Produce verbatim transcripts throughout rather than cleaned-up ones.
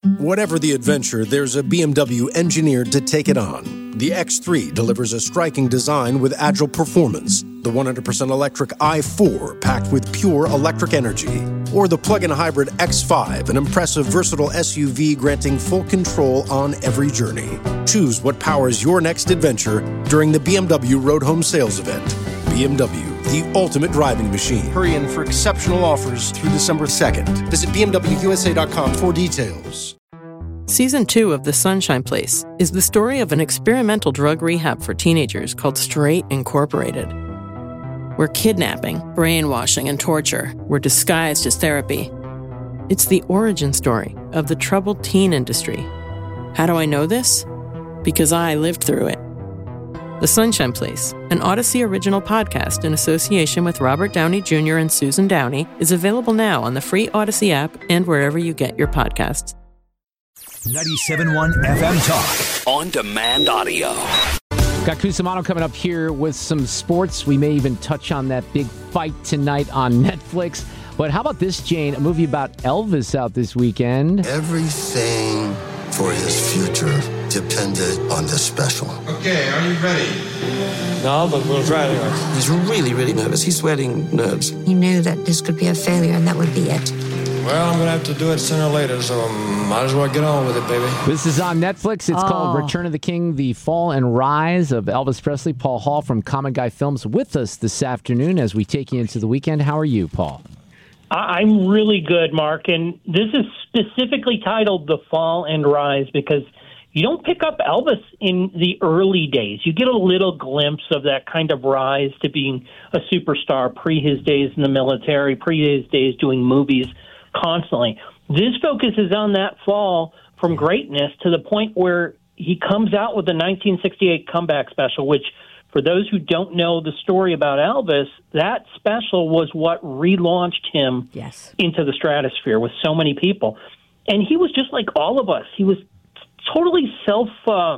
Whatever the adventure, there's a B M W engineered to take it on. The X three delivers a striking design with agile performance. The one hundred percent electric i four, packed with pure electric energy. Or the plug-in hybrid X five, an impressive, versatile S U V granting full control on every journey. Choose what powers your next adventure during the B M W Road Home Sales Event. B M W, the ultimate driving machine. Hurry in for exceptional offers through December second. Visit B M W U S A dot com for details. Season two of The Sunshine Place is the story of an experimental drug rehab for teenagers called Straight Incorporated, where kidnapping, brainwashing, and torture were disguised as therapy. It's the origin story of the troubled teen industry. How do I know this? Because I lived through it. The Sunshine Place, an Odyssey original podcast in association with Robert Downey Junior and Susan Downey, is available now on the free Odyssey app and wherever you get your podcasts. ninety-seven point one F M Talk. On demand audio. Got Cusimano coming up here with some sports. We may even touch on that big fight tonight on Netflix. But how about this, Jane? A movie about Elvis out this weekend. Everything for his future depended on this special. Okay, are you ready? No, but we'll try anyway. He's really, really nervous. He's sweating nerves. He knew that this could be a failure and that would be it. Well, I'm going to have to do it sooner or later, so might as well get on with it, baby. This is on Netflix. It's oh. called Return of the King, The Fall and Rise of Elvis Presley. Paul Hall from Common Guy Films with us this afternoon as we take you into the weekend. How are you, Paul? I'm really good, Mark, and this is specifically titled The Fall and Rise because you don't pick up Elvis in the early days. You get a little glimpse of that kind of rise to being a superstar pre his days in the military, pre his days doing movies constantly. This focuses on that fall from greatness to the point where he comes out with the nineteen sixty-eight comeback special, which, for those who don't know the story about Elvis, that special was what relaunched him yes. into the stratosphere with so many people. And he was just like all of us. He was totally self uh,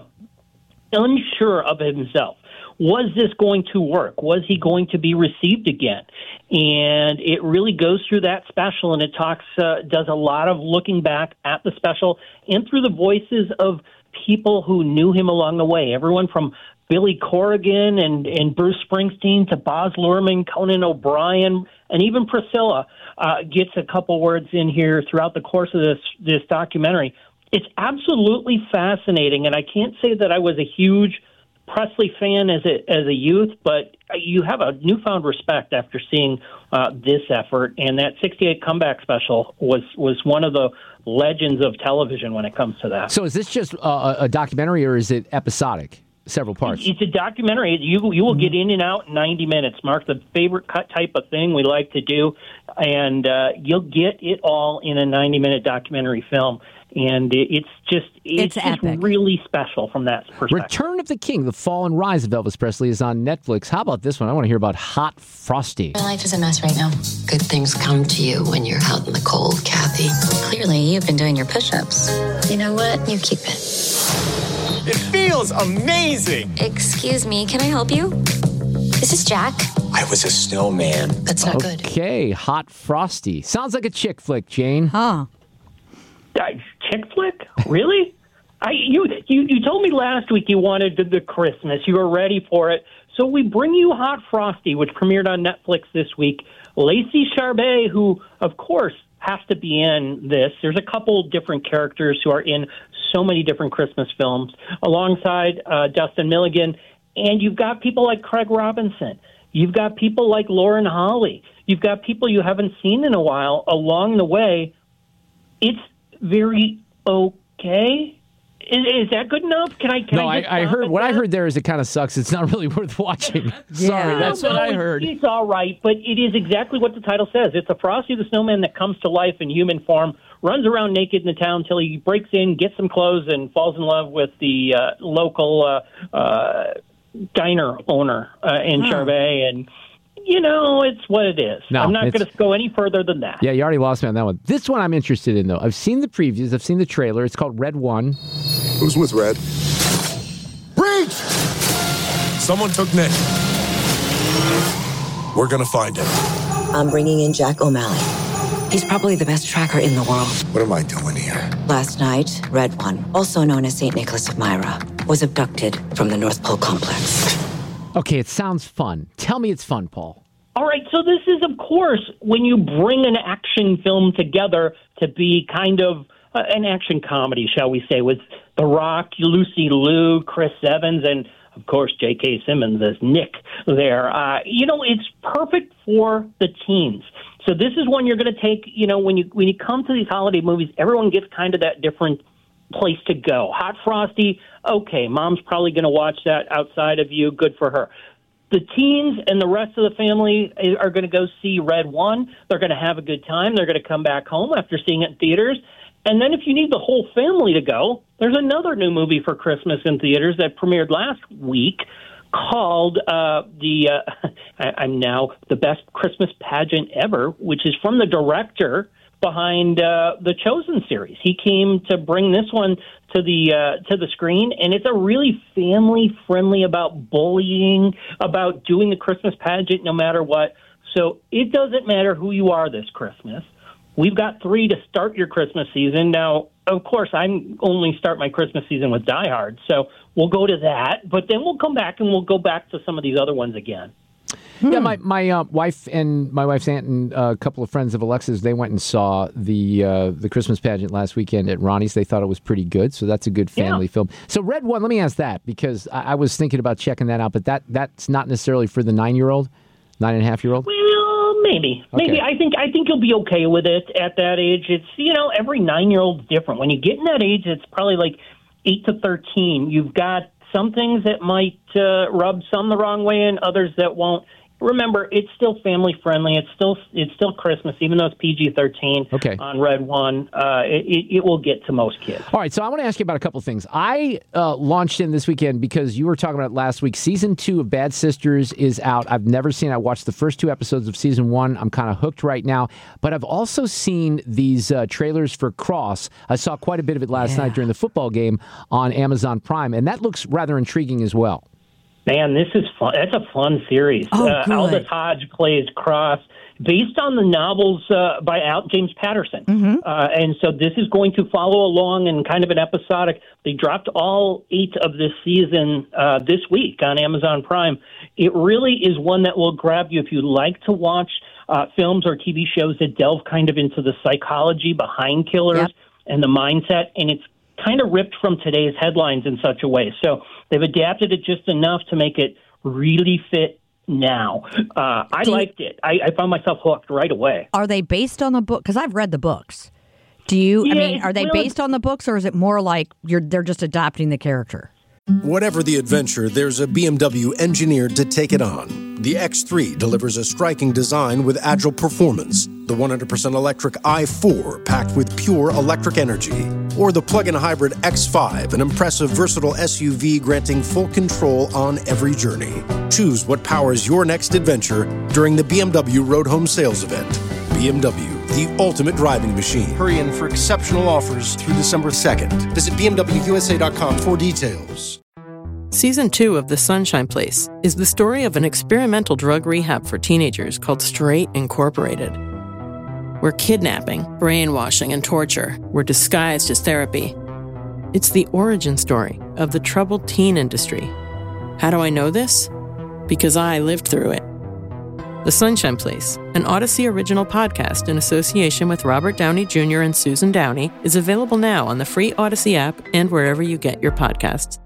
unsure of himself. Was this going to work? Was he going to be received again? And it really goes through that special, and it talks, uh, does a lot of looking back at the special and through the voices of people who knew him along the way. Everyone from Billy Corrigan and, and Bruce Springsteen to Baz Luhrmann, Conan O'Brien, and even Priscilla uh, gets a couple words in here throughout the course of this this documentary. It's absolutely fascinating, and I can't say that I was a huge Presley fan as a as a youth, but you have a newfound respect after seeing uh, this effort. And that sixty-eight comeback special was was one of the legends of television when it comes to that. So is this just uh, a documentary, or is it episodic? Several parts. It's a documentary. You you will get in and out in ninety minutes. Mark, the favorite cut type of thing we like to do, and uh, you'll get it all in a ninety minute documentary film. And it's just it's, it's just really special from that perspective. Return of the King, The Fall and Rise of Elvis Presley is on Netflix. How about this one? I want to hear about Hot Frosty. My life is a mess right now. Good things come to you when you're out in the cold, Kathy. Clearly, you've been doing your push-ups. You know what? You keep it. It feels amazing. Excuse me, can I help you? This is Jack. I was a snowman. That's not okay. good. Okay, Hot Frosty. Sounds like a chick flick, Jane. Huh. Uh, chick flick? Really? I you, you you told me last week you wanted the, the Christmas. You were ready for it. So we bring you Hot Frosty, which premiered on Netflix this week. Lacey Chabert, who, of course, has to be in this. There's a couple different characters who are in so many different Christmas films, alongside uh, Dustin Milligan. And you've got people like Craig Robinson. You've got people like Lauren Holly. You've got people you haven't seen in a while along the way. It's very okay. Is, is that good enough? Can I? Can no, I, I, I heard what that? I heard there is it kind of sucks. It's not really worth watching. Yeah. Sorry, that's no, what I it's, heard. It's all right, but it is exactly what the title says. It's a Frosty the Snowman that comes to life in human form, runs around naked in the town until he breaks in, gets some clothes, and falls in love with the uh, local uh, uh, diner owner uh, in huh. Charbet, and. You know, it's what it is. No, I'm not going to go any further than that. Yeah, you already lost me on that one. This one I'm interested in, though. I've seen the previews. I've seen the trailer. It's called Red One. Who's with Red? Breach! Someone took Nick. We're going to find him. I'm bringing in Jack O'Malley. He's probably the best tracker in the world. What am I doing here? Last night, Red One, also known as Saint Nicholas of Myra, was abducted from the North Pole complex. Okay, it sounds fun. Tell me it's fun, Paul. All right, so this is, of course, when you bring an action film together to be kind of uh, an action comedy, shall we say, with The Rock, Lucy Liu, Chris Evans, and, of course, J K. Simmons as Nick there. Uh, you know, it's perfect for the teens. So this is one you're going to take, you know, when you when you come to these holiday movies, everyone gets kind of that different place to go. Hot Frosty, okay, mom's probably going to watch that outside of you. Good for her. The teens and the rest of the family are going to go see Red One. They're going to have a good time. They're going to come back home after seeing it in theaters. And then if you need the whole family to go, there's another new movie for Christmas in theaters that premiered last week called uh, the uh, I, I'm now the best Christmas pageant ever, which is from the director behind uh, the Chosen series. He came to bring this one to the uh, to the screen, and it's a really family friendly about bullying, about doing the Christmas pageant no matter what. So it doesn't matter who you are this Christmas. We've got three to start your Christmas season. Now, of course, I only start my Christmas season with Die Hard, so we'll go to that. But then we'll come back and we'll go back to some of these other ones again. Hmm. Yeah, my my uh, wife and my wife's aunt and uh, a couple of friends of Alexa's, they went and saw the uh, the Christmas pageant last weekend at Ronnie's. They thought it was pretty good, so that's a good family yeah. film. So Red One, let me ask that, because I, I was thinking about checking that out, but that that's not necessarily for the nine-year-old, nine-and-a-half-year-old? Well, maybe. Okay. Maybe. I think I think you'll be okay with it at that age. It's, you know, every nine-year-old's different. When you get in that age, it's probably like eight to thirteen. You've got some things that might uh, rub some the wrong way and others that won't. Remember, it's still family friendly. It's still it's still Christmas, even though it's P G thirteen okay. on Red One. Uh, it, it will get to most kids. All right, so I want to ask you about a couple things. I uh, launched in this weekend because you were talking about it last week. Season two of Bad Sisters is out. I've never seen it. I watched the first two episodes of season one. I'm kind of hooked right now. But I've also seen these uh, trailers for Cross. I saw quite a bit of it last yeah. night during the football game on Amazon Prime, and that looks rather intriguing as well. Man, this is fun. That's a fun series. Oh, uh, Aldous Hodge plays Cross, based on the novels uh, by Al- James Patterson. Mm-hmm. Uh, and so this is going to follow along in kind of an episodic. They dropped all eight of this season uh, this week on Amazon Prime. It really is one that will grab you if you like to watch uh, films or T V shows that delve kind of into the psychology behind killers yep. and the mindset. And it's kind of ripped from today's headlines in such a way. So they've adapted it just enough to make it really fit now. Uh, I Do liked you, it. I, I found myself hooked right away. Are they based on the book? Because I've read the books. Do you, yeah, I mean, are they well, based on the books, or is it more like you're they're just adopting the character? Whatever the adventure, there's a B M W engineered to take it on. The X three delivers a striking design with agile performance. The one hundred percent electric i four packed with pure electric energy. Or the plug-in hybrid X five, an impressive, versatile S U V granting full control on every journey. Choose what powers your next adventure during the B M W Road Home Sales Event. B M W, the ultimate driving machine. Hurry in for exceptional offers through December second. Visit B M W U S A dot com for details. Season two of The Sunshine Place is the story of an experimental drug rehab for teenagers called Straight Incorporated, where kidnapping, brainwashing, and torture were disguised as therapy. It's the origin story of the troubled teen industry. How do I know this? Because I lived through it. The Sunshine Place, an Odyssey original podcast in association with Robert Downey Junior and Susan Downey, is available now on the free Odyssey app and wherever you get your podcasts.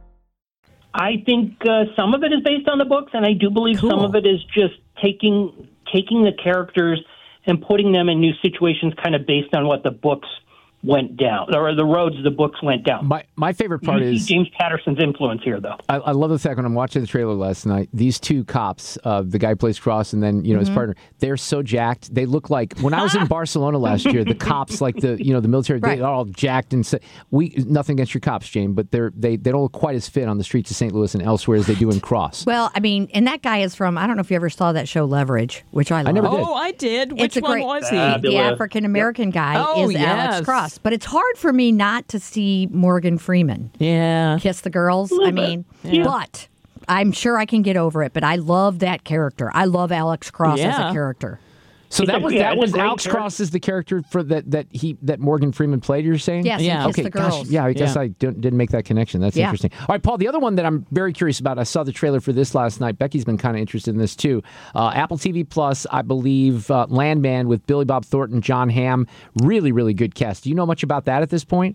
I think uh, some of it is based on the books, and I do believe Cool. some of it is just taking taking the characters and putting them in new situations kind of based on what the books went down, or the roads the books went down. My my favorite part you is see James Patterson's influence here, though. I, I love the fact when I'm watching the trailer last night, these two cops, uh, the guy who plays Cross and then you know mm-hmm. his partner, they're so jacked. They look like when I was in Barcelona last year, the cops, like the you know the military, right. they're all jacked and say, we nothing against your cops, Jane, but they're they they don't look quite as fit on the streets of Saint Louis and elsewhere as they do in Cross. Well, I mean, and that guy is from, I don't know if you ever saw that show Leverage, which I love. I never did. Oh, I did. Which it's a one great, was he? Fabulous. The African American yep. guy oh, is yes. Alex Cross, but it's hard for me not to see Morgan Freeman. Yeah. Kiss the girls. I mean, yeah. but I'm sure I can get over it. But I love that character. I love Alex Cross yeah. as a character. So It's that a- was yeah, that it's a was great Alex character. Cross is the character for that that he that Morgan Freeman played. You're saying? Yes, Yeah. Kiss Okay. the Gosh, Girls. yeah. I guess Yeah. I don't, didn't make that connection. That's Yeah. interesting. All right, Paul. The other one that I'm very curious about. I saw the trailer for this last night. Becky's been kind of interested in this too. Uh, Apple T V Plus, I believe. Uh, Landman with Billy Bob Thornton, John Hamm. Really, really good cast. Do you know much about that at this point?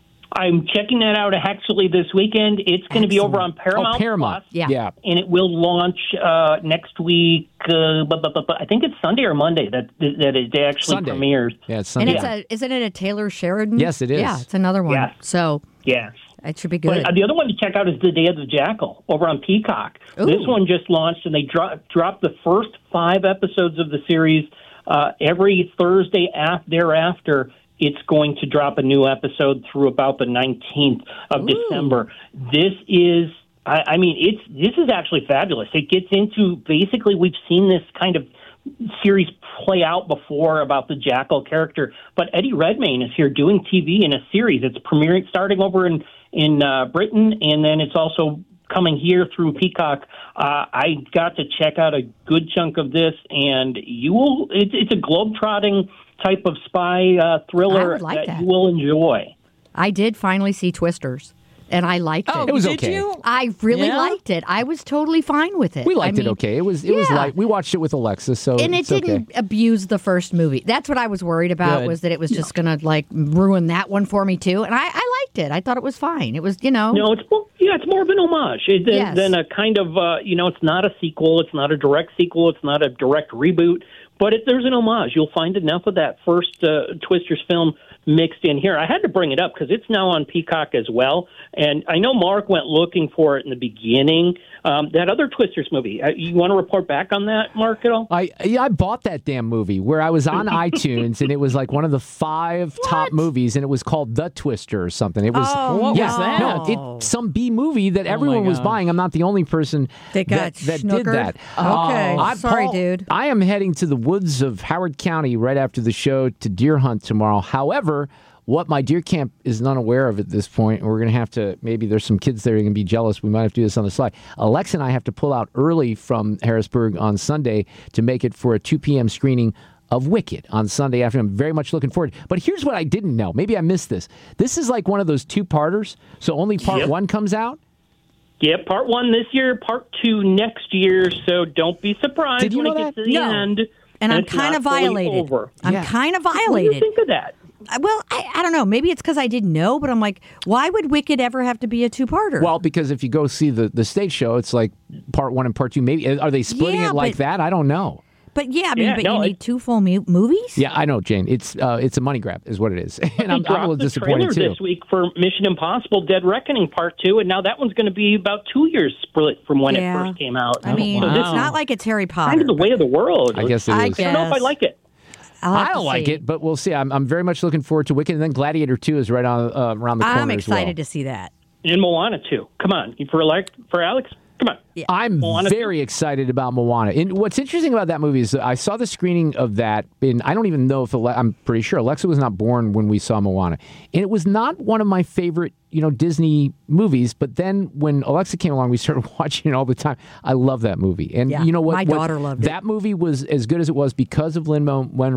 I'm checking that out actually this weekend. It's going to be over on Paramount. Oh, Paramount. Plus, Yeah. Yeah. and it will launch uh, next week. Uh, but, but, but, but I think it's Sunday or Monday that that it actually Sunday. premieres. Yeah, it's And Sunday. it's a isn't it a Taylor Sheridan? Yes, it is. Yeah, it's another one. Yeah. So Yes. it should be good. But uh, the other one to check out is The Day of the Jackal over on Peacock. Ooh. This one just launched, and they dro- dropped the first five episodes of the series uh, every Thursday af- thereafter. It's going to drop a new episode through about the nineteenth of Ooh. December. This is, I, I mean, it's this is actually fabulous. It gets into basically we've seen this kind of series play out before about the Jackal character, but Eddie Redmayne is here doing T V in a series. It's premiering starting over in in uh, Britain, and then it's also coming here through Peacock. Uh, I got to check out a good chunk of this, and you will. It's, it's a globe-trotting type of spy uh, thriller I would like that, that. you will enjoy. I did finally see Twisters, and I liked Oh, it. It was did okay. you? I really Yeah? liked it. I was totally fine with it. We liked I it mean, okay. It was it was yeah. light. We watched it with Alexa, so And it it's okay. didn't abuse the first movie. That's what I was worried about, Good. was that it was just going to like ruin that one for me too. And I, I liked it. I thought it was fine. It was, you know. No, it's more, yeah, it's more of an homage it, than, Yes. than a kind of uh, you know. It's not a sequel. It's not a direct sequel. It's not a direct reboot. But it, there's an homage. You'll find enough of that first uh, Twisters film mixed in here. I had to bring it up because it's now on Peacock as well. And I know Mark went looking for it in the beginning. Um, that other Twisters movie, uh, you want to report back on that, Mark, at all? I yeah, I bought that damn movie where I was on iTunes and it was like one of the five top movies and it was called The Twister or something. It was Oh, What yeah, was that? no, it, some B movie that everyone was gosh. buying. I'm not the only person That got that, that did snookered? that. Okay. I- Sorry, Paul, dude. I am heading to the woods of Howard County right after the show to deer hunt tomorrow. However, what my deer camp is unaware of at this point, and we're going to have to, maybe there's some kids there who are going to be jealous. We might have to do this on the slide. Alexa and I have to pull out early from Harrisburg on Sunday to make it for a two p.m. screening of Wicked on Sunday afternoon. I'm very much looking forward. But here's what I didn't know. Maybe I missed this. This is like one of those two-parters, so only part Yep. one comes out? Yeah, part one this year, part two next year. So don't be surprised Did you when know it gets that? to the No. end. And I'm it's kind not of fully violated. Over. I'm Yeah. kind of What do you violated. think of that? Uh, Well, I, I don't know. Maybe it's because I didn't know, but I'm like, why would Wicked ever have to be a two-parter? Well, because if you go see the, the stage show, it's like part one and part two. Maybe are they splitting Yeah, it like but- that? I don't know. but yeah, I mean, Yeah, but no, you it- need two full mu- movies? Yeah, I know, Jane. It's uh, it's a money grab, is what it is, and They I'm, I'm a dropped little the disappointed trailer too. this week for Mission Impossible: Dead Reckoning Part Two, and now that one's going to be about two years split from when Yeah. it first came out. I mean, so wow. this it's is not like it's Harry Potter. kind of the way of the world. I guess it I is. I don't know if I guess. like it. I'll have I to don't like see. it, but we'll see. I'm I'm very much looking forward to Wicked, and then Gladiator Two is right on uh, around the corner I'm as well. excited to see that. And Moana too. Come on, for Alex, for Alex. Come on. Yeah. I'm Moana very excited about Moana. And what's interesting about that movie is that I saw the screening of that, and I don't even know if Ale- I'm pretty sure Alexa was not born when we saw Moana, and it was not one of my favorite, you know, Disney movies. But then when Alexa came along, we started watching it all the time. I love that movie, and Yeah, you know what? my what- daughter loved it. that movie was as good as it was because of Lin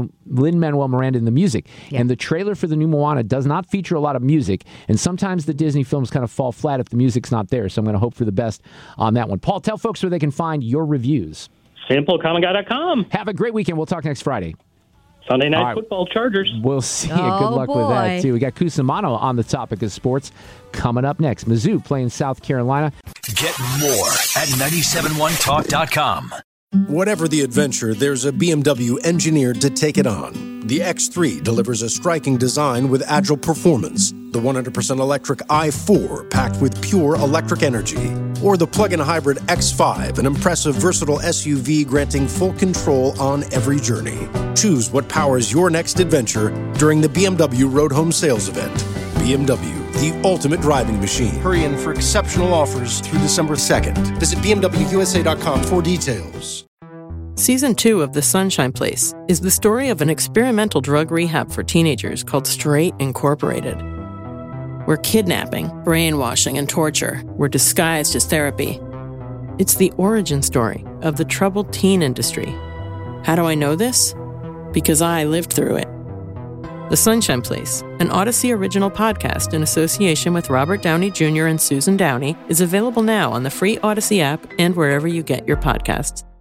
Manuel Miranda in the music. Yeah. And the trailer for the new Moana does not feature a lot of music, and sometimes the Disney films kind of fall flat if the music's not there. So I'm going to hope for the best on that one. Paul, tell folks where they can find your reviews. Simple Comic Guy dot com. Have a great weekend. We'll talk next Friday. Sunday Night All right. Football Chargers. We'll see you. Oh, Good luck with that, boy. too. We got Cusimano on the topic of sports coming up next. Mizzou playing South Carolina. Get more at nine seven one talk dot com. Whatever the adventure, there's a B M W engineered to take it on. The X three delivers a striking design with agile performance. The one hundred percent electric i four packed with pure electric energy. Or the plug-in hybrid X five, an impressive versatile S U V granting full control on every journey. Choose what powers your next adventure during the B M W Road Home Sales Event. B M W, the ultimate driving machine. Hurry in for exceptional offers through December second. Visit B M W U S A dot com for details. Season two of The Sunshine Place is the story of an experimental drug rehab for teenagers called Straight Incorporated, where kidnapping, brainwashing, and torture were disguised as therapy. It's the origin story of the troubled teen industry. How do I know this? because I lived through it. The Sunshine Place, an Odyssey original podcast in association with Robert Downey Junior and Susan Downey, is available now on the free Odyssey app and wherever you get your podcasts.